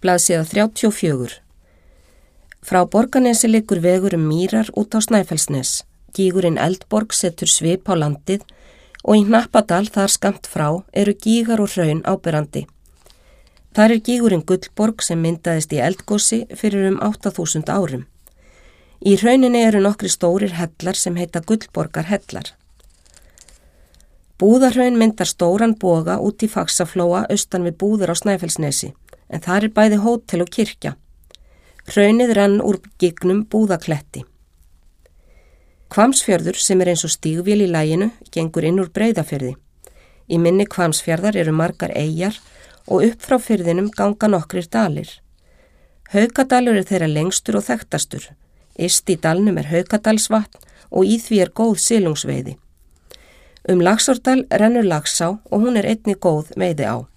Blaðsíða 34. Frá Borgarnesi liggur vegur mýrar út á Snæfellsnes. Gígurinn Eldborg setur svip á landið og í Hnappadal þar skammt frá eru gígar og hraun áberandi. Þar gígurinn Gullborg sem myndaðist í eldgosi fyrir 8000 árum. Í hrauninni eru nokkri stórir hellar sem heita Gullborgar hellar. Búðahraun myndar stóran boga út í Faxaflóa austan við Búðir á Snæfellsnesi, en þar bæði hótel og kirkja. Hraunið rann úr gígnum Búðakletti. Hvammsfjörður sem eins og stígvél í laginu gengur inn úr Breiðafirði. Í mynni Hvammsfjarðar eru margar eyjar og upp frá firðinum ganga nokkrir dalir. Haukadalur þeirra lengstur og þekktastur. Yst í dalnum Haukadalsvatn og í því góð silungsveiði. Laxárdal rennur Laxá og hún einnig góð veiði á.